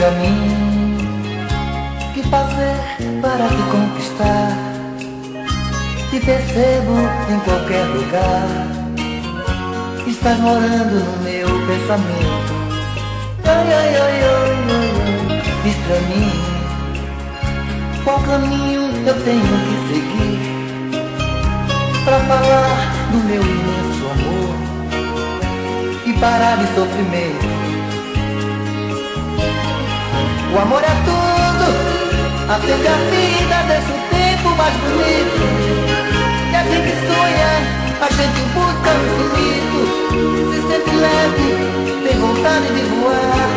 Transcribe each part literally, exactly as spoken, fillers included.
pra mim que fazer para te conquistar. Te percebo em qualquer lugar, estás morando no meu pensamento. Ai, ai, ai, ai, ai, ai. Diz pra mim qual caminho eu tenho que seguir pra falar do meu imenso amor e parar de sofrimento. O amor é tudo, acende a vida, deixa o tempo mais bonito. E a gente sonha, a gente busca o infinito, se sente leve, tem vontade de voar.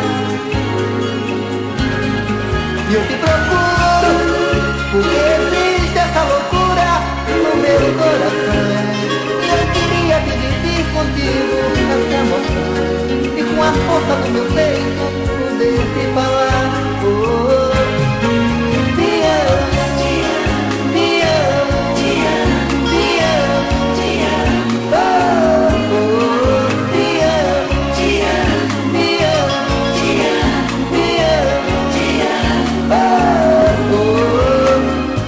E eu te procuro, porque existe essa loucura no meu coração. E eu queria dividir contigo essa emoção e com a força do meu peito poder te falar. Oh, te amo, te amo, te amo, te amo, te amo, te amo. Oh, oh, te amo, te amo, te amo, te amo, te amo, te amo. Oh, oh.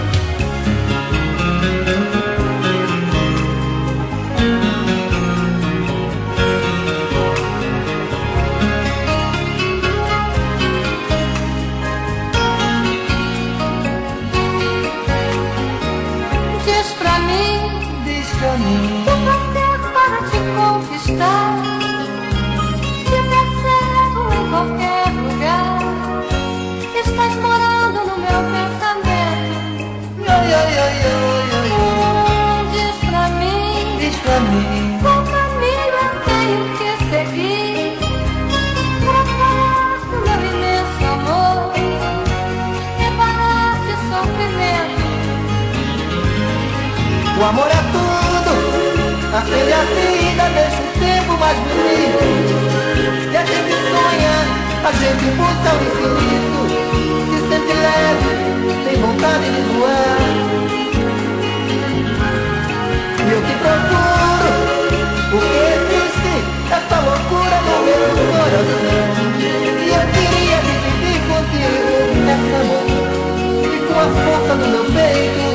Diz pra mim, Diz pra mim que fazer para te conquistar. Te percebo em qualquer lugar, estás morando no meu pensamento. ai, ai, ai, ai, ai, ai. Diz pra mim Diz pra mim qual caminho eu tenho que seguir pra falar do meu imenso amor e parar de sofrimento. o amor é tudo, acende a vida, deixa o tempo mais bonito. E a gente sonha, a gente busca o infinito, se sente leve, tem vontade de voar. E eu te procuro, porque existe essa loucura no meu coração. E eu queria dividir contigo essa emoção e com a força do meu peito